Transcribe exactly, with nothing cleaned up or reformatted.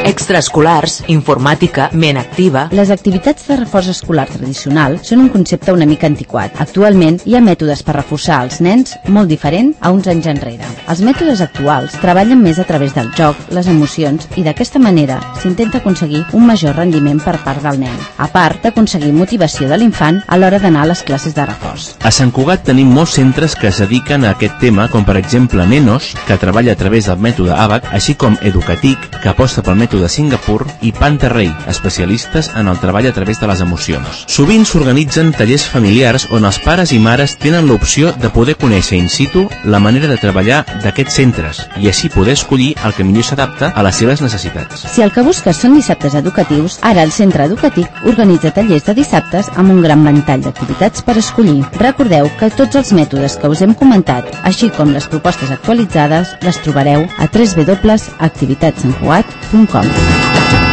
Extraescolars, informàtica, ment activa... Les activitats de reforç escolar tradicional són un concepte una mica antiquat. Actualment hi ha mètodes per reforçar els nens molt diferent a uns anys enrere. Els mètodes actuals treballen més a través del joc, les emocions, i d'aquesta manera s'intenta aconseguir un major rendiment per part del nen, a part d'aconseguir motivació de l'infant a l'hora d'anar a les classes de reforç. A Sant Cugat tenim molts centres que es dediquen a aquest tema, com per exemple Nenos, que treballa a través del mètode A B A C, així com Educatic, que aposta pel mètode Singapur, i Panterrey, especialistes en el treball a través de les emocions. Sovint s'organitzen tallers familiars on els pares i mares tenen l'opció de poder conèixer in situ la manera de treballar d'aquests centres i així poder escollir el que millor s'adapta a les seves necessitats. Si el que busques són dissabtes educatius, ara el Centre Educatic organitza tallers de dissabtes amb un gran ventall d'activitats per escollir. Recordeu que tots els mètodes que us hem comentat, així com les propostes actualitzades, les trobareu a w w w punt activitats sant cugat punt com.